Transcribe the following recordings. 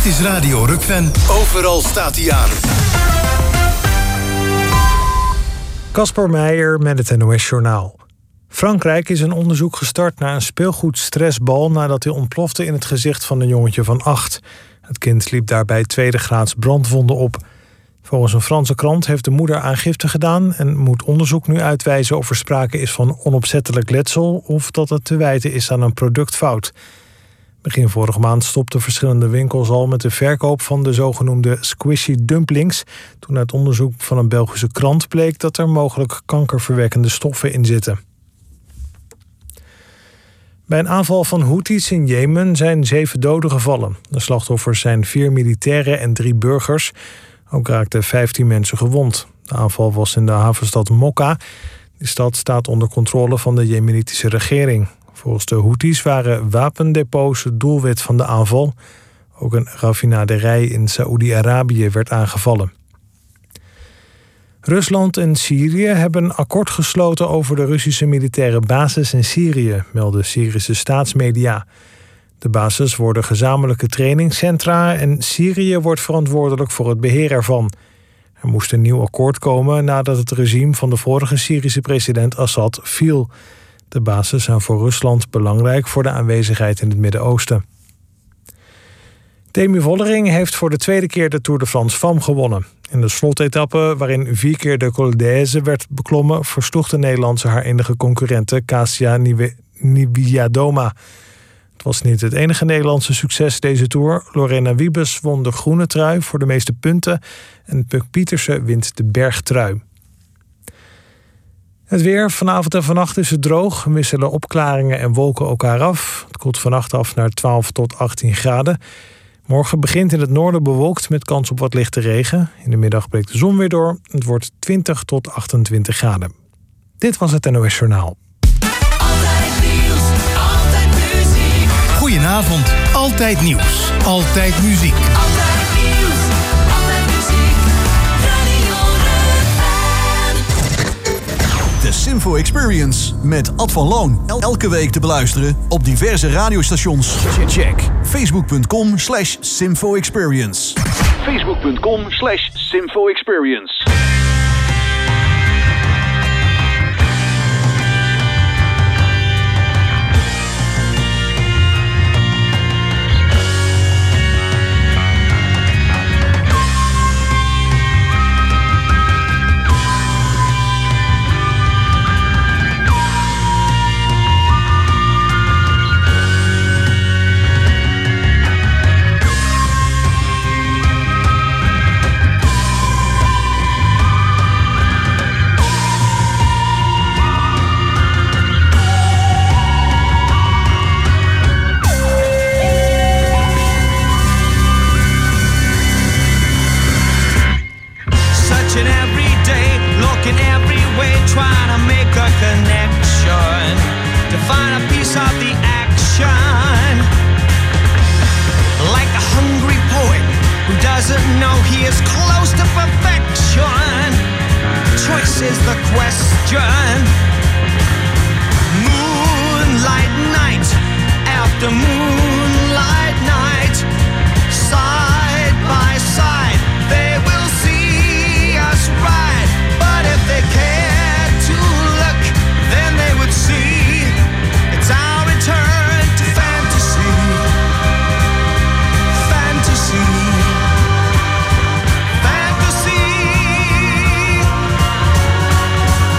Dit is Radio Rukven. Overal staat hij aan. Casper Meijer met het NOS-journaal. Frankrijk is een onderzoek gestart naar een speelgoedstressbal nadat hij ontplofte in het gezicht van een jongetje van 8. Het kind liep daarbij tweede graads brandwonden op. Volgens een Franse krant heeft de moeder aangifte gedaan en moet onderzoek nu uitwijzen of er sprake is van onopzettelijk letsel of dat het te wijten is aan een productfout. Begin vorige maand stopten verschillende winkels al met de verkoop van de zogenoemde squishy dumplings, toen uit onderzoek van een Belgische krant bleek dat er mogelijk kankerverwekkende stoffen in zitten. Bij een aanval van Houthis in Jemen zijn 7 doden gevallen. De slachtoffers zijn 4 militairen en 3 burgers. Ook raakten 15 mensen gewond. De aanval was in de havenstad Mokka. Die stad staat onder controle van de Jemenitische regering. Volgens de Houthis waren wapendepots het doelwit van de aanval. Ook een raffinaderij in Saoedi-Arabië werd aangevallen. Rusland en Syrië hebben een akkoord gesloten over de Russische militaire basis in Syrië, melden Syrische staatsmedia. De bases worden gezamenlijke trainingscentra en Syrië wordt verantwoordelijk voor het beheer ervan. Er moest een nieuw akkoord komen nadat het regime van de vorige Syrische president Assad viel. De bases zijn voor Rusland belangrijk voor de aanwezigheid in het Midden-Oosten. Demi Vollering heeft voor de tweede keer de Tour de France Femme gewonnen. In de slotetappe, waarin 4 keer de Col d'Aise werd beklommen, versloeg de Nederlandse haar enige concurrente Kasia Niewiadoma. Het was niet het enige Nederlandse succes deze Tour. Lorena Wiebes won de groene trui voor de meeste punten en Puk Pietersen wint de bergtrui. Het weer. Vanavond en vannacht is het droog. Wisselen opklaringen en wolken elkaar af. Het koelt vannacht af naar 12 tot 18 graden. Morgen begint in het noorden bewolkt met kans op wat lichte regen. In de middag breekt de zon weer door. Het wordt 20 tot 28 graden. Dit was het NOS Journaal. Altijd nieuws, altijd muziek. Goedenavond. Altijd nieuws. Altijd muziek. Altijd nieuws, altijd muziek. Radio Rukven. De Simfo Experience met Ad van Loon. Elke week te beluisteren op diverse radiostations. Check facebook.com/Simfo Experience. Facebook.com/Simfo Experience.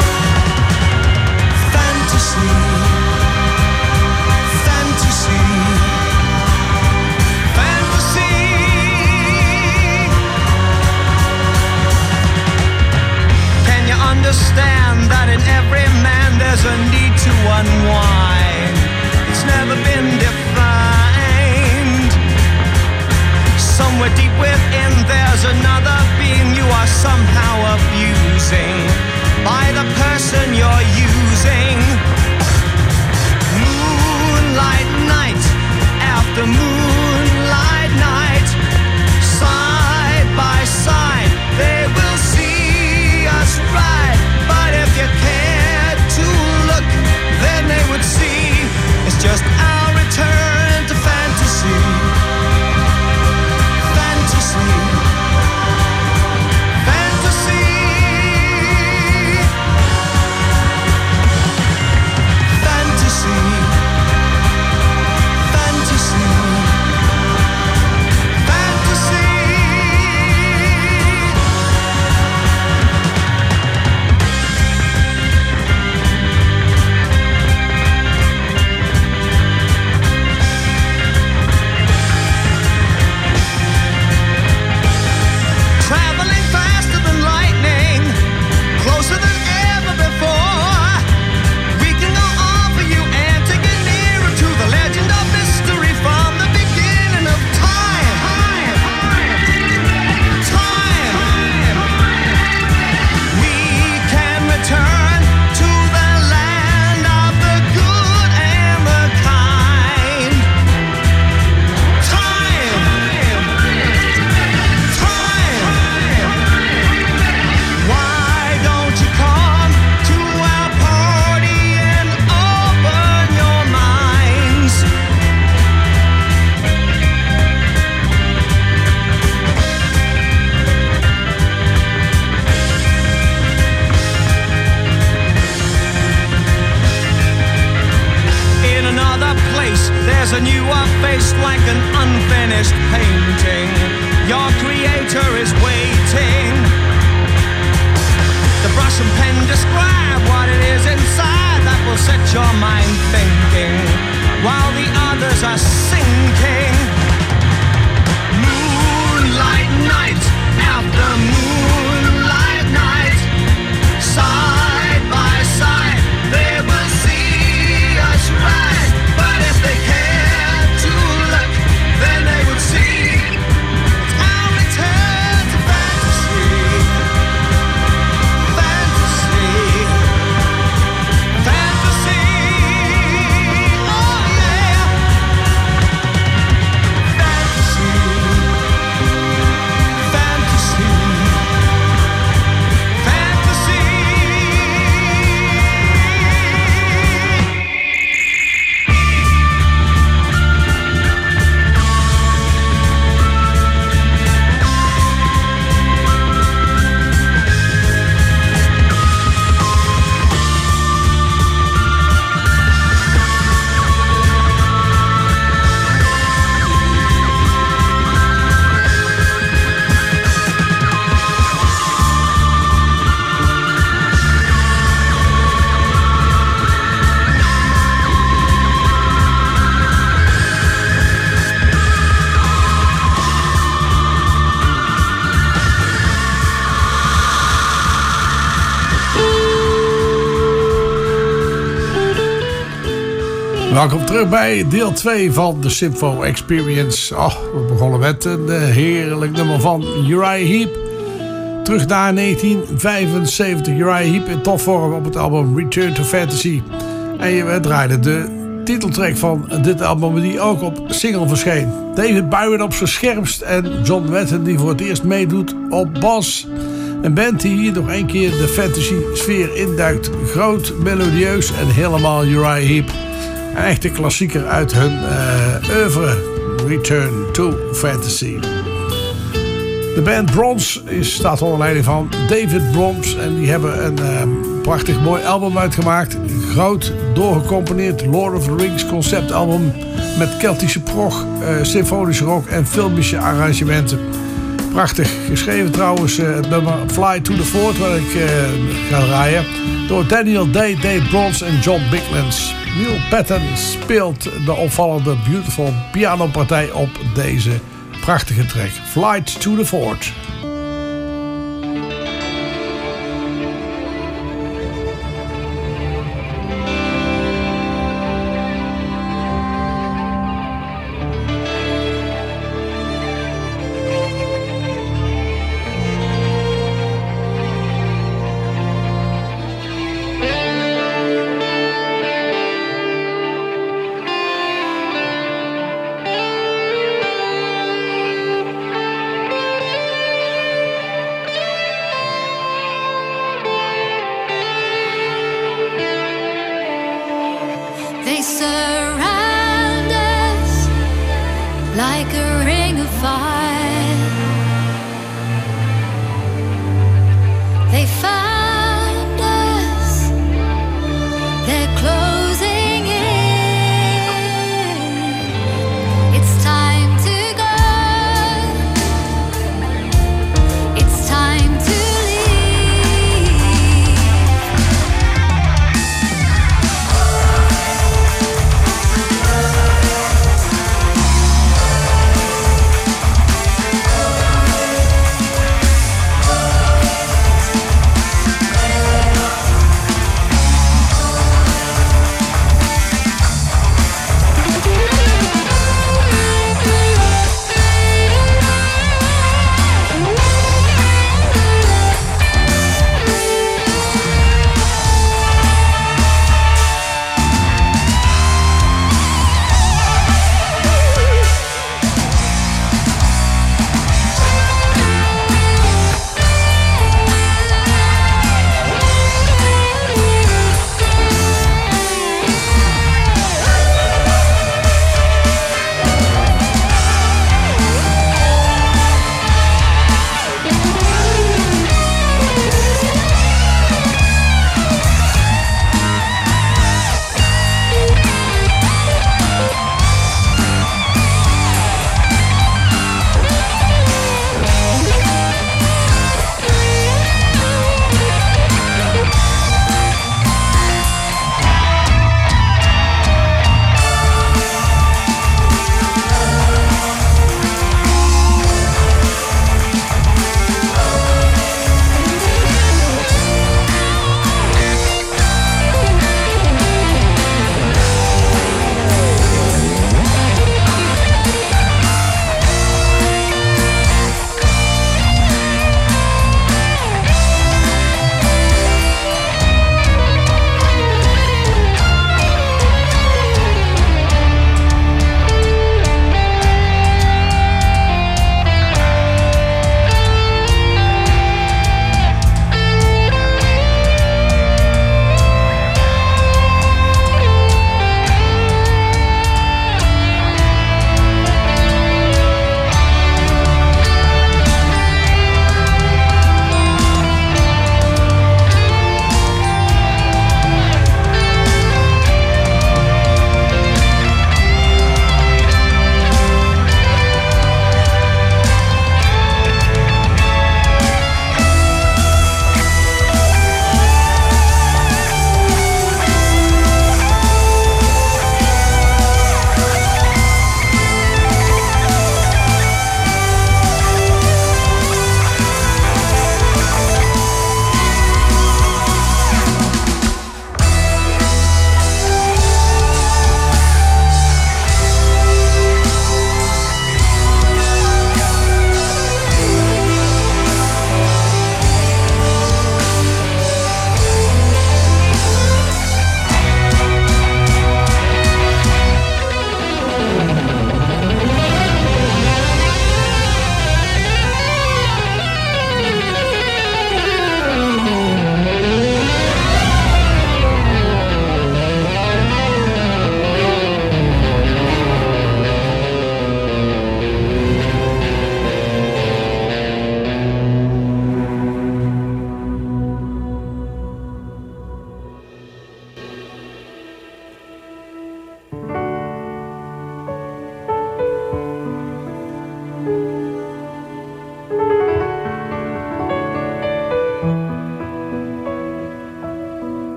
Fantasy. like an unfinished painting. Your creator is waiting. The brush and pen describe what it is inside that will set your mind thinking, while the others are sinking. Moonlight night after moonlight night, side by side they will see us ride. But if they care to look, then they would see it's our return to fantasy. Fantasy. Fantasy. Oh yeah. Fantasy. Fantasy. Fantasy. Welkom terug bij deel 2 van de Symfo Experience. We begonnen met een heerlijk nummer van Uriah Heep. Terug naar 1975. Uriah Heep in topvorm op het album Return to Fantasy. En we draaiden de titeltrack van dit album die ook op single verscheen. David Byron op zijn scherpst en John Wetton die voor het eerst meedoet op bas. Een band die hier nog een keer de fantasy sfeer induikt. Groot, melodieus en helemaal Uriah Heep. Een echte klassieker uit hun oeuvre, Return to Fantasy. De band Bronze staat onder leiding van David Bromps. En die hebben een prachtig mooi album uitgemaakt. Groot, doorgecomponeerd Lord of the Rings conceptalbum. Met Keltische prog, symfonische rock en filmische arrangementen. Prachtig geschreven trouwens, het nummer Fly to the Fort, waar ik ga draaien. Door Daniel Day, Dave Bronze en John Biglands. Neil Patton speelt de opvallende beautiful pianopartij op deze prachtige track. Flight to the Fort.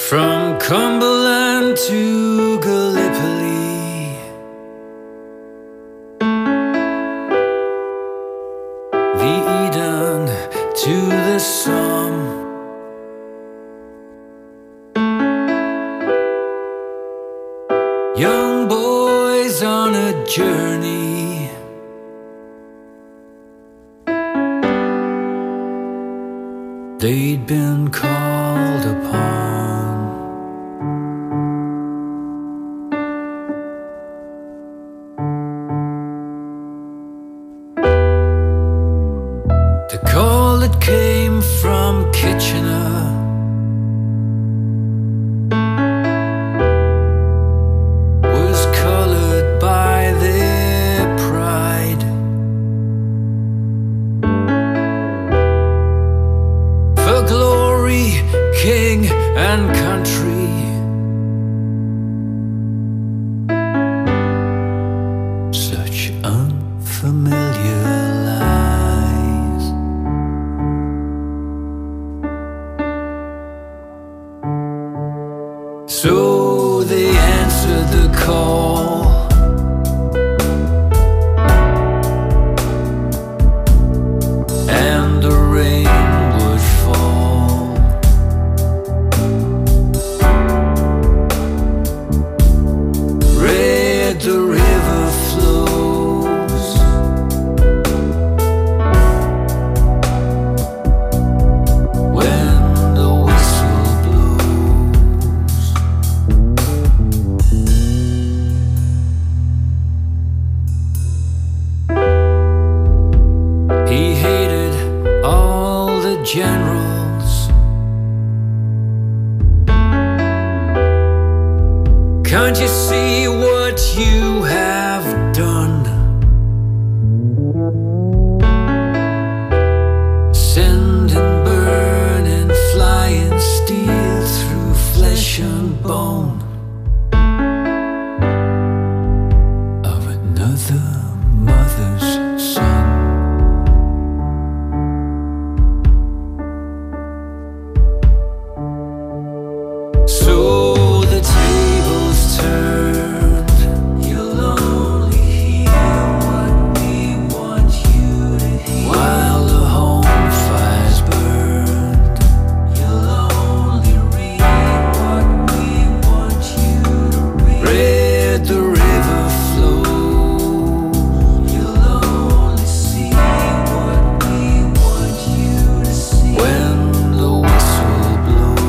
From Cumberland to Gallipoli, the Eden to the Somme, young boys on a journey, they'd been called upon came from Kitchener, was colored by their pride. For glory, king and country, such unfamiliar lies. So they answered the call, and the rain would fall. Red the river flows, when the whistle blows. He hated all the generals. Can't you see what you have done? Sending burning flying steel through flesh and bone of another mother's son. So the tables turned. You'll only hear what we want you to hear. While the home fires burned, you'll only read what we want you to read. Red the river flows, you'll only see what we want you to see. When the whistle blows.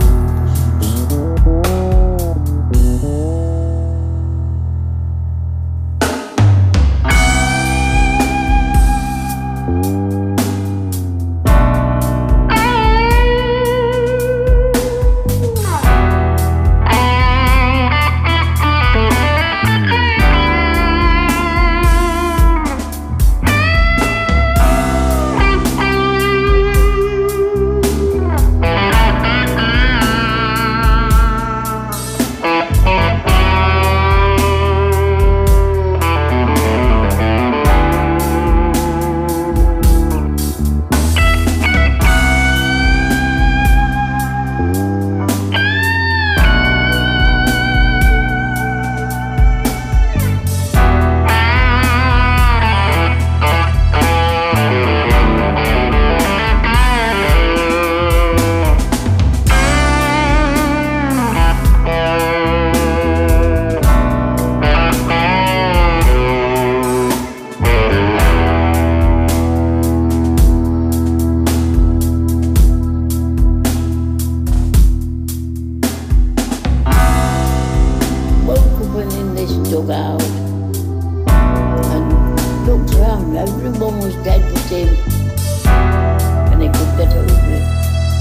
Woke up in this dugout and looked around. Everyone was dead but him, and he could get over it.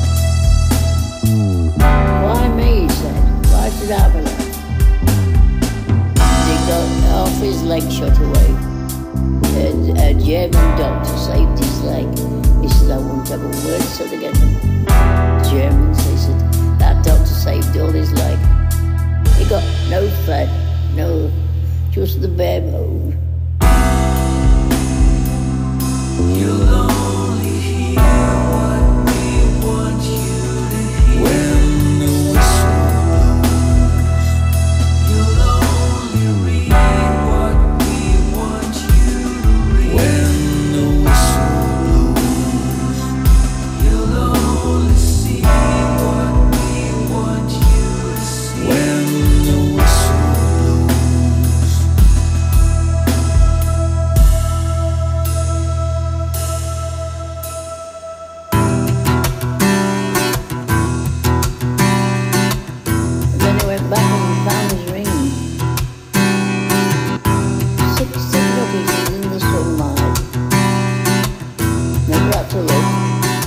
Why me, he said. Why should I be left? He got half his leg shot away. A German doctor saved his leg. He said, I won't have a word said again. Germans, he said, that doctor saved all his leg. He got no fat, no, just the bare bone. You'll only hear what we want you to hear. When the whistle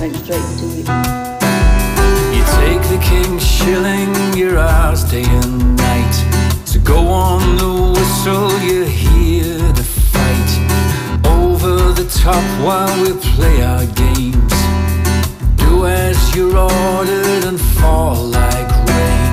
went straight to it. You take the king's shilling, your hours day and night. So go on the whistle, you hear the fight. Over the top while we play our games. Do as you're ordered and fall like rain.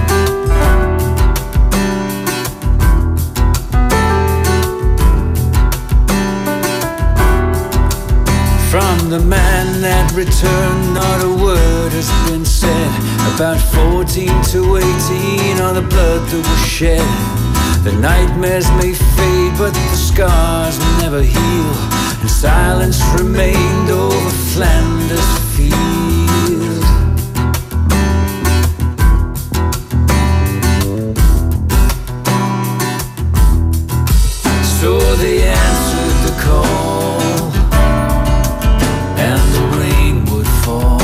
From the man that returned, not a word has been said. About 14 to 18 on the blood that was shed. The nightmares may fade, but the scars never heal. And silence remained over Flanders Field. So they answered the call, and the rain would fall.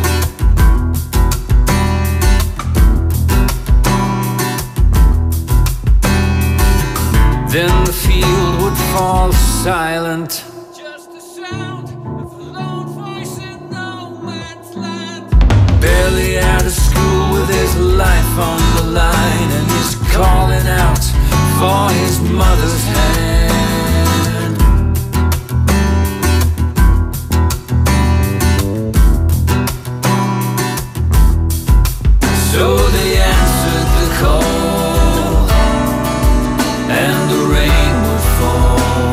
Then the field would fall silent. Just the sound of a lone voice in no man's land. Barely out of school with his life on the line, and he's calling out for his mother's hand. So they answered the call, and the rain would fall.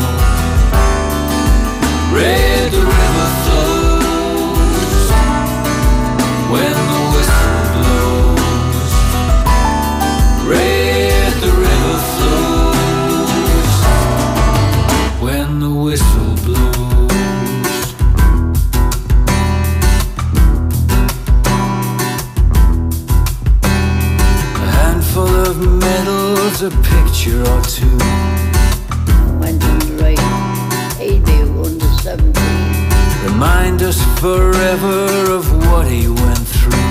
Red the river flows when the whistle blows. Red the river flows when the whistle blows. A handful of medals, a picture or two. Went under 8. He'd be under 17. Remind us forever of what he went through.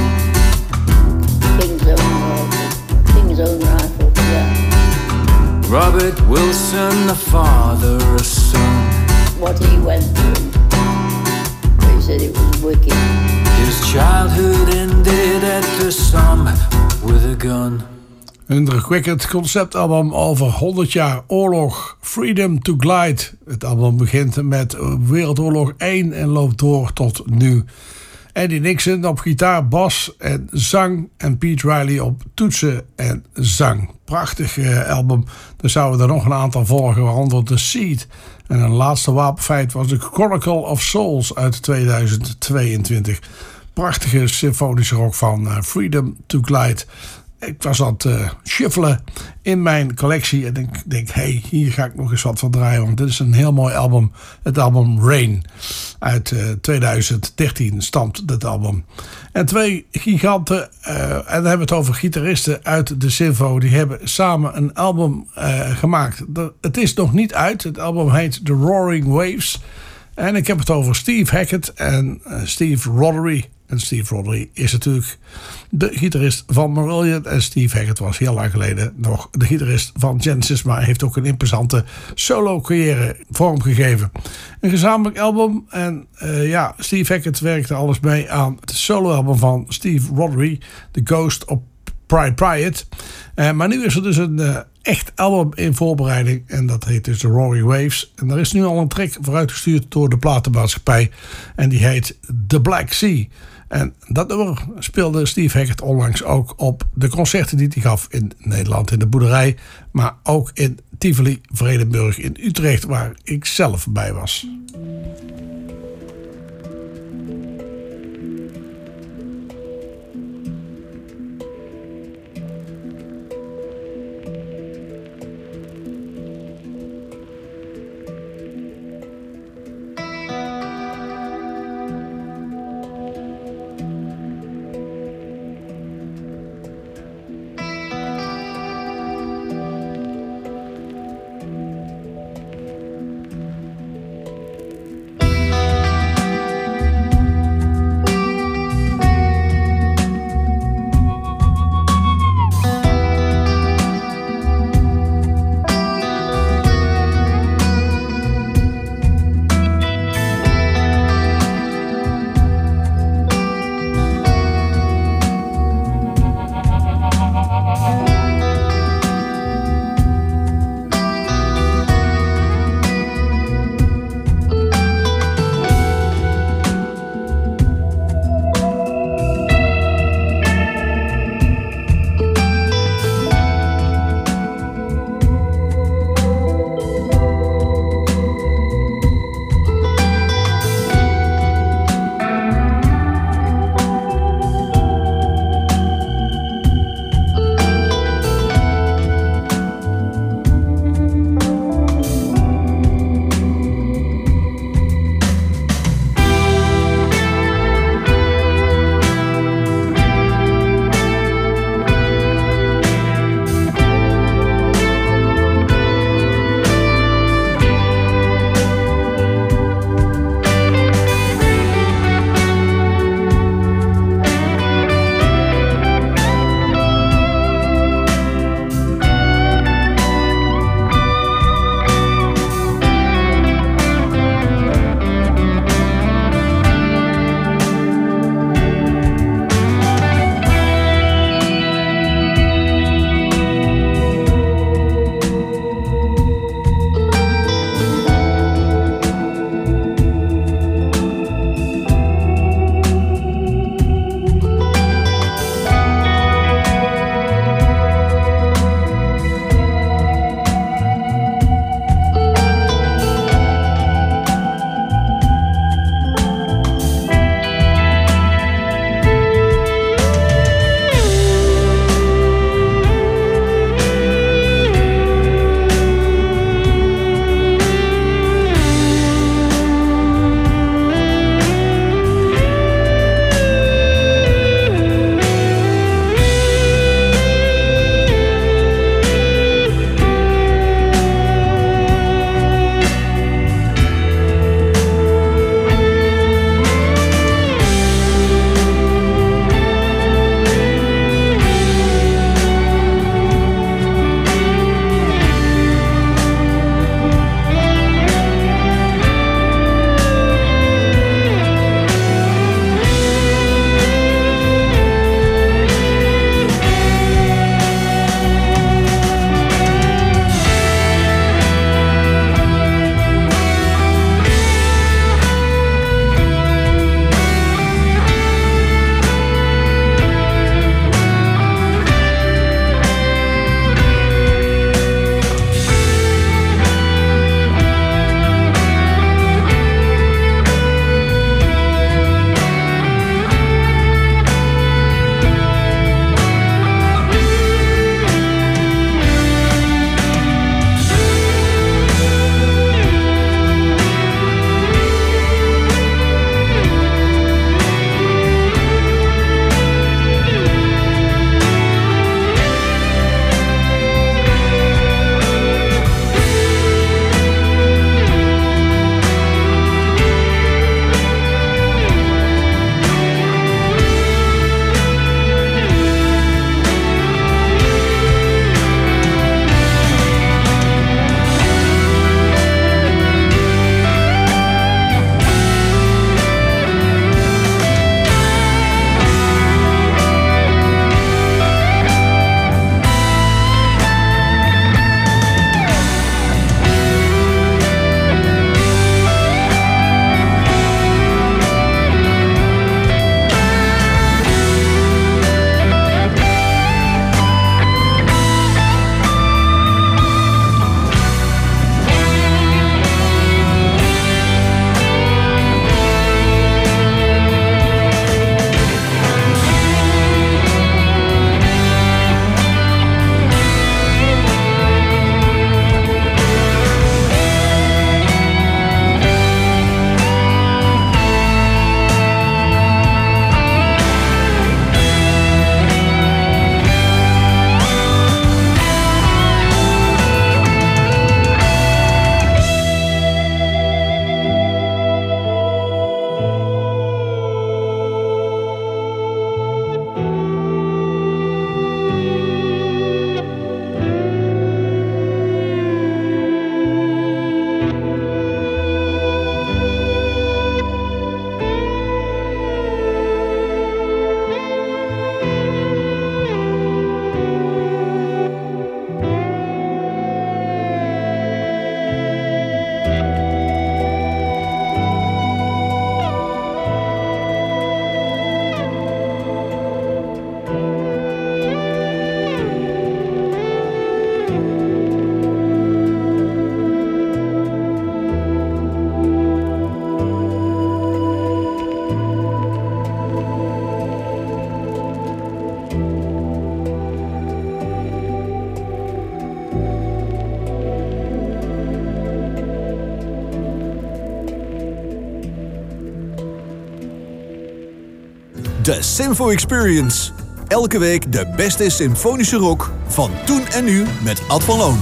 King's own rifle, yeah. Robert Wilson, the father, a son. What he went through. He said it was wicked. His childhood ended at the Somme with a gun. Een indrukwekkend conceptalbum over 100 jaar oorlog. Freedom to Glide. Het album begint met Wereldoorlog 1 en loopt door tot nu. Eddie Nixon op gitaar, bas en zang. En Pete Riley op toetsen en zang. Prachtig album. Er zouden er nog een aantal volgen, waaronder The Seed. En een laatste wapenfeit was de Chronicle of Souls uit 2022. Prachtige symfonische rock van Freedom to Glide. Ik was aan het shuffelen in mijn collectie en ik denk, hey, hier ga ik nog eens wat van draaien, want dit is een heel mooi album. Het album Rain uit 2013 stamt dit album. En twee giganten, en dan hebben we het over gitaristen uit de Sinfo, die hebben samen een album gemaakt. Het is nog niet uit, het album heet The Roaring Waves. En ik heb het over Steve Hackett en Steve Rothery. En Steve Rothery is natuurlijk de gitarist van Marillion. En Steve Hackett was heel lang geleden nog de gitarist van Genesis. Maar heeft ook een imposante solo-carrière vormgegeven. Een gezamenlijk album. En Steve Hackett werkte alles mee aan het solo-album van Steve Rothery. The Ghost of Pride Pride. Maar nu is er dus een echt album in voorbereiding. En dat heet dus The Roaring Waves. En er is nu al een track vooruitgestuurd door de platenmaatschappij. En die heet The Black Sea. En dat nummer speelde Steve Hackett onlangs ook op de concerten die hij gaf in Nederland, in de Boerderij. Maar ook in Tivoli, Vredenburg in Utrecht, waar ik zelf bij was. De Simfo Experience. Elke week de beste symfonische rock van toen en nu met Ad van Loon.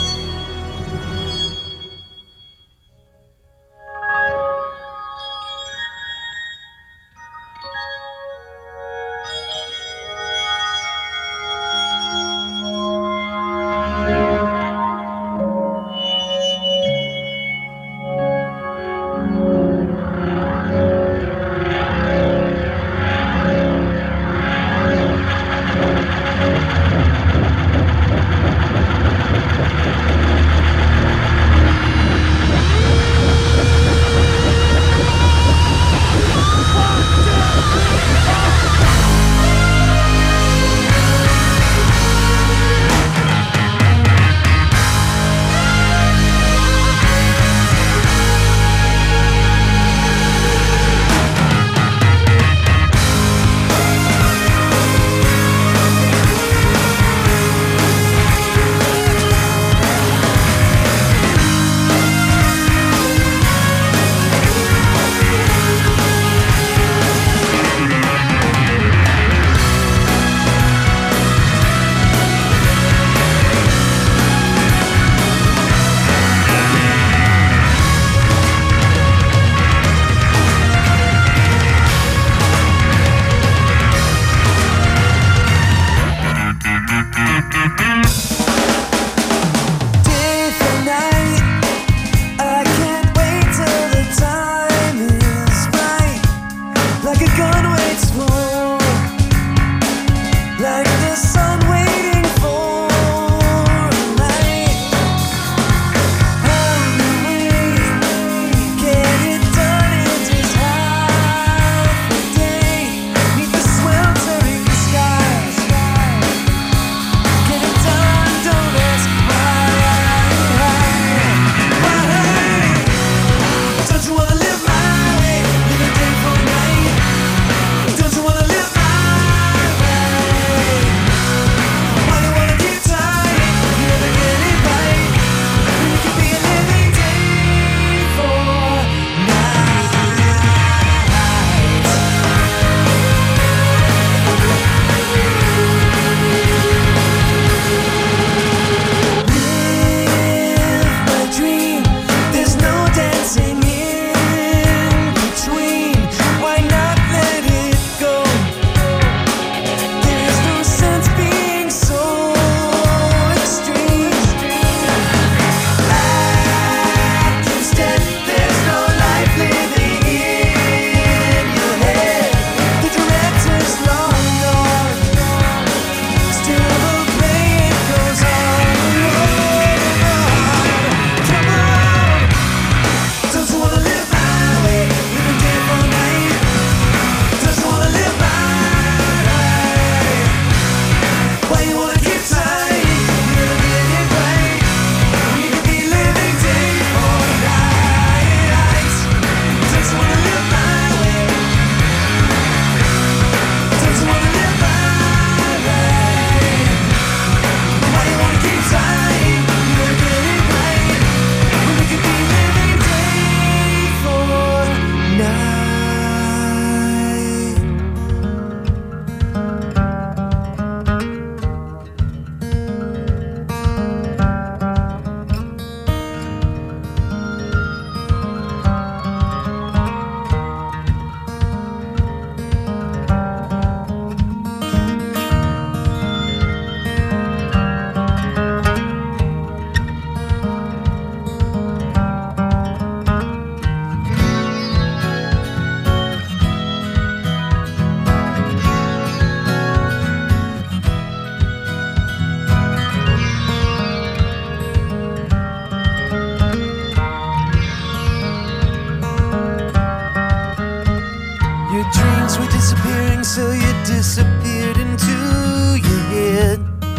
So you disappeared into your head.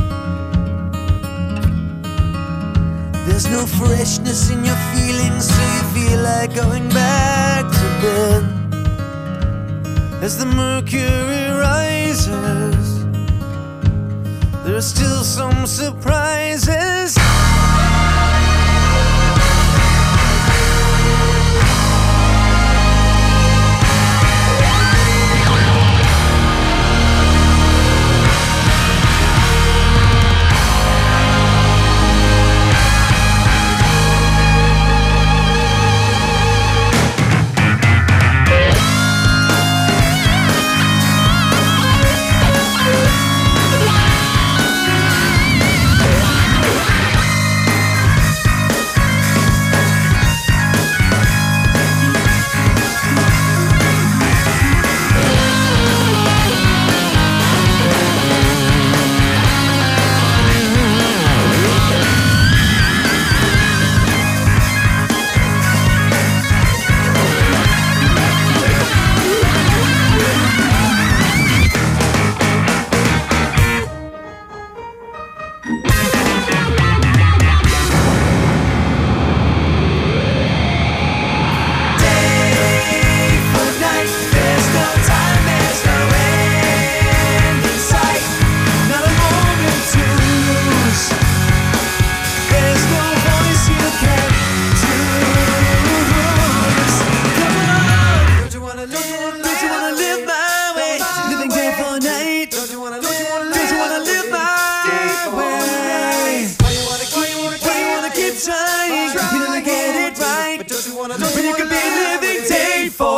There's no freshness in your feelings, so you feel like going back to bed. As the mercury rises, there are still some surprises.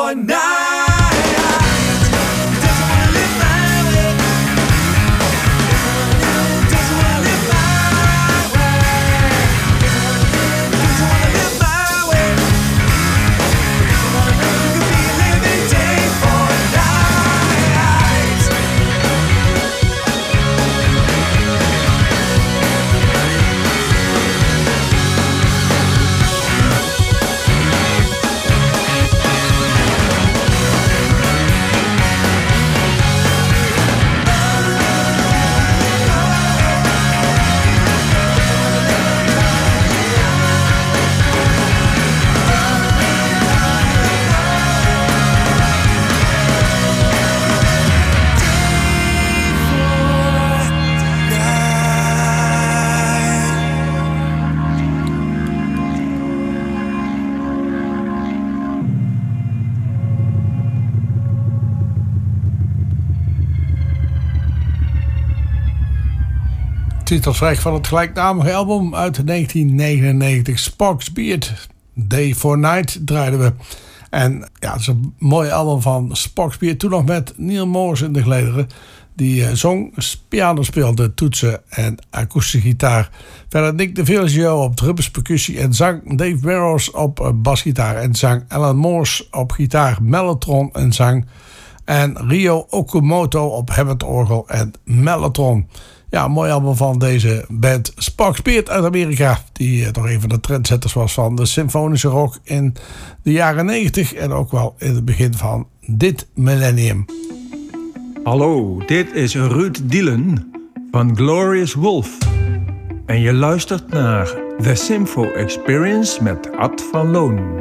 for night. Doesn't wanna live my way. Doesn't wanna live my way. Doesn't wanna live my way. Could be a living day for night. Titeltrack van het gelijknamige album uit 1999, Spock's Beard. Day for Night draaiden we. En ja, het is een mooi album van Spock's Beard. Toen nog met Neil Morris in de gelederen. Die zong, piano speelde, toetsen en akoestische gitaar. Verder Nick DeVilgio op drums, percussie en zang. Dave Barrows op basgitaar en zang. Alan Morse op gitaar, mellotron en zang. En Ryo Okumoto op Hammond-orgel en mellotron. Ja, een mooi album van deze band Spock's Beard uit Amerika. Die toch een van de trendsetters was van de symfonische rock in de jaren 90. En ook wel in het begin van dit millennium. Hallo, dit is Ruud Dielen van Glorious Wolf. En je luistert naar The Symfo Experience met Ad van Loon.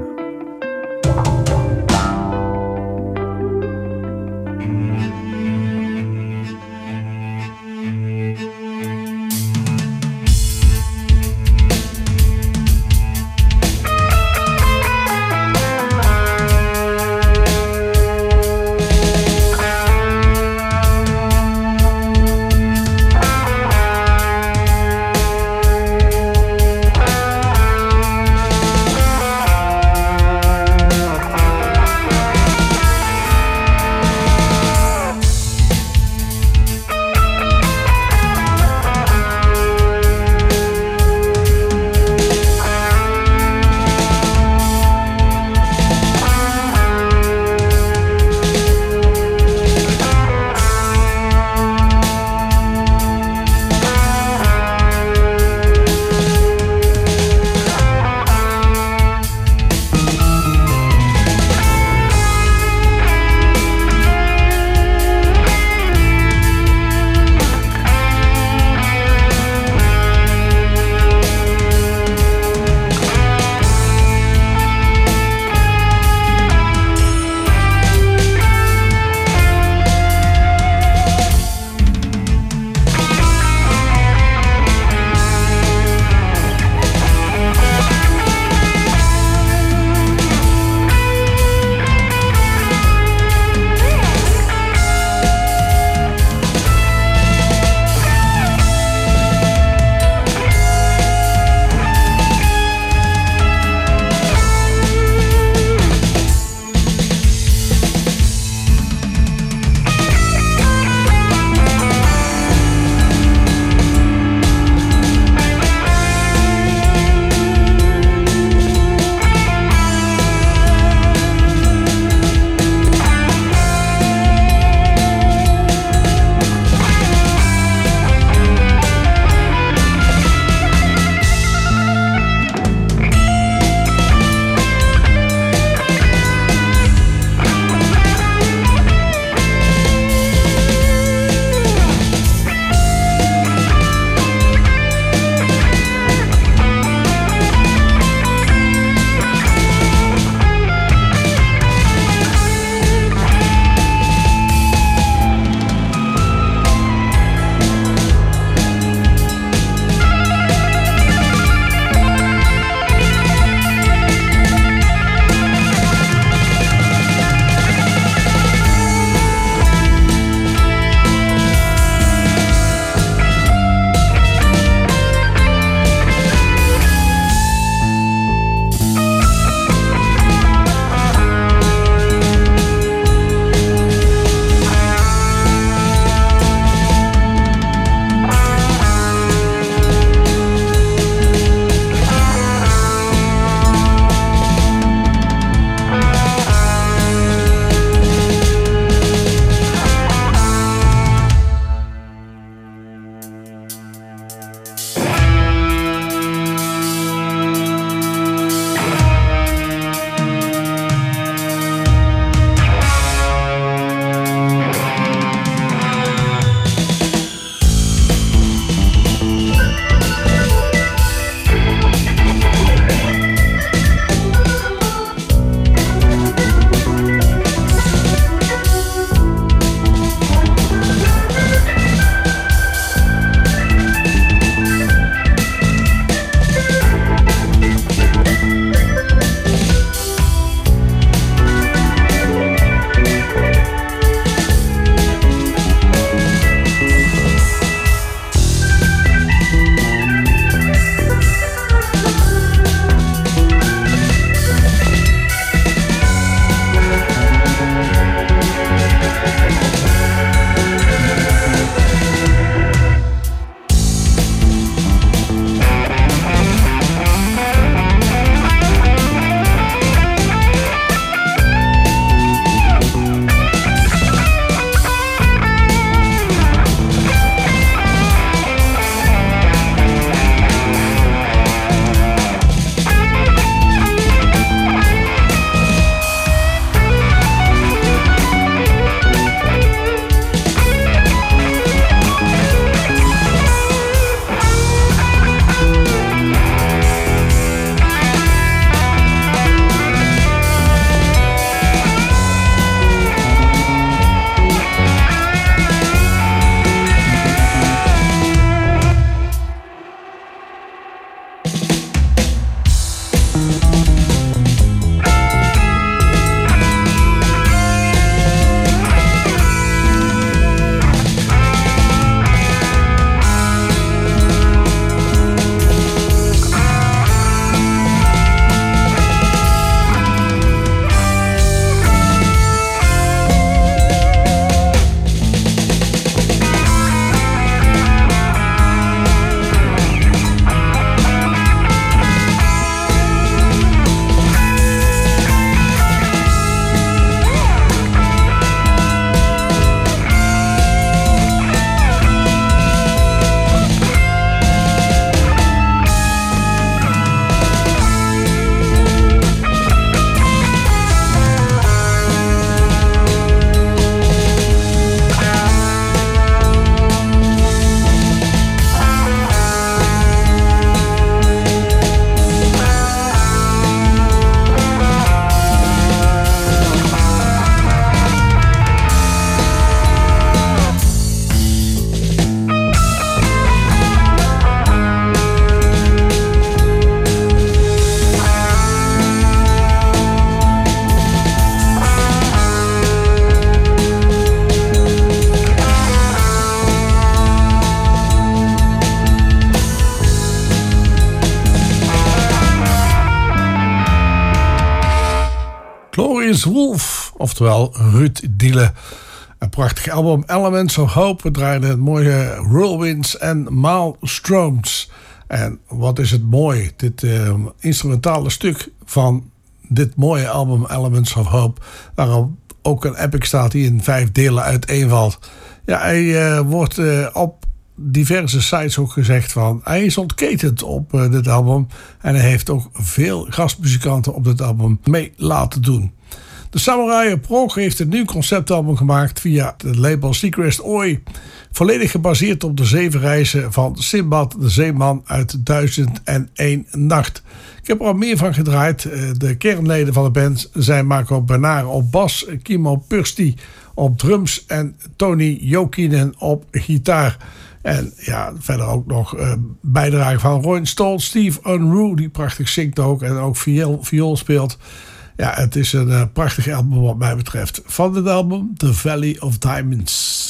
Glorious Wolf, oftewel Ruud Diele. Een prachtig album, Elements of Hope. We draaiden het mooie Whirlwinds en Maelstroms. En wat is het mooi, dit instrumentale stuk van dit mooie album Elements of Hope, waarop ook een epic staat die in 5 delen uiteenvalt. Ja, hij wordt op diverse sites ook gezegd van hij is ontketend op dit album en hij heeft ook veel gastmuzikanten op dit album mee laten doen. De Samurai Prog heeft een nieuw conceptalbum gemaakt via het label Seacrest Oi. Volledig gebaseerd op de 7 reizen van Sinbad de Zeeman uit 1001 Nacht. Ik heb er al meer van gedraaid. De kernleden van de band zijn Marco Bernard op bas, Kimo Pursti op drums en Tony Jokinen op gitaar. En ja, verder ook nog bijdrage van Roy Stoll, Steve Unruh, die prachtig zingt ook en ook viool speelt. Ja, het is een prachtig album wat mij betreft. Van het album The Valley of Diamonds.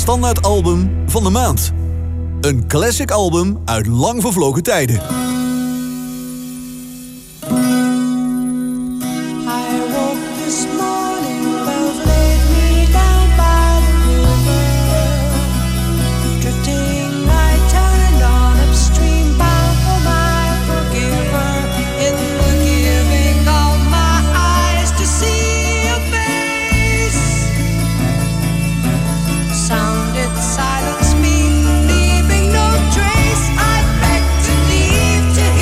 standaard album van de maand. Een classic album uit lang vervlogen tijden. Silence me, leaving no trace. I beg to leave to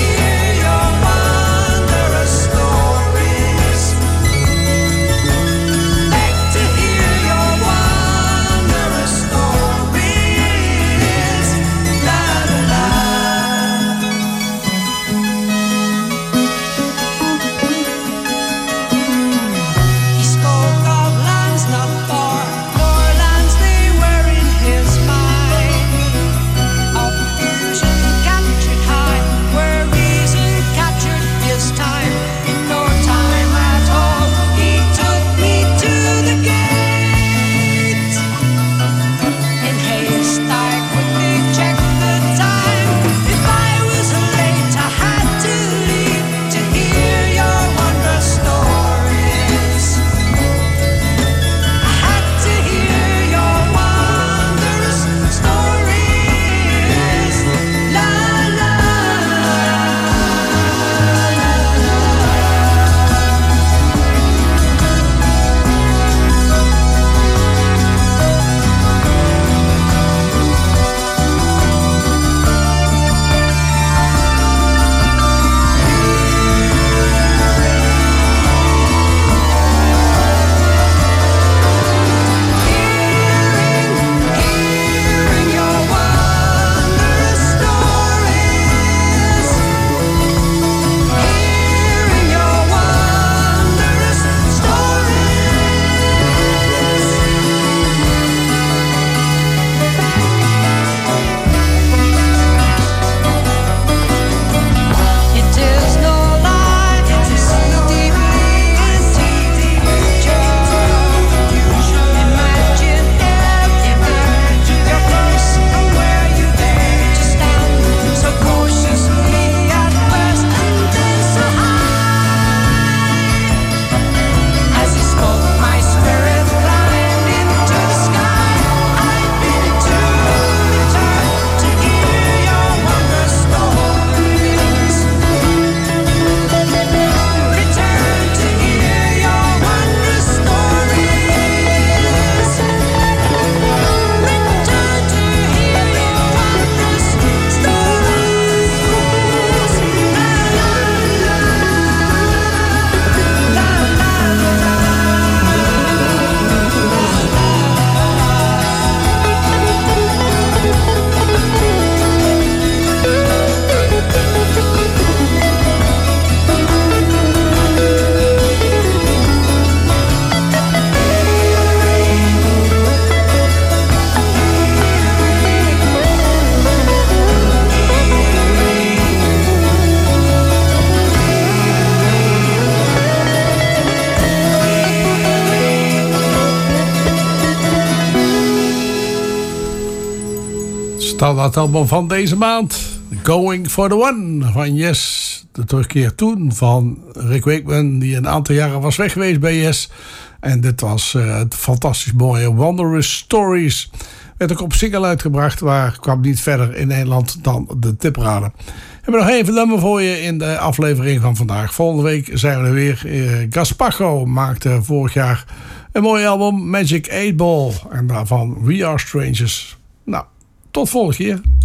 standaardalbum van deze maand. Going for the One van Yes. De terugkeer toen van Rick Wakeman, die een aantal jaren was weg geweest bij Yes. En dit was het fantastisch mooie Wondrous Stories. Werd ook op single uitgebracht, maar kwam niet verder in Nederland dan de tipraden. We hebben nog even nummer voor je in de aflevering van vandaag. Volgende week zijn we er weer. Gaspacho maakte vorig jaar een mooi album, Magic 8 Ball. En daarvan We Are Strangers. Nou, tot volgende keer.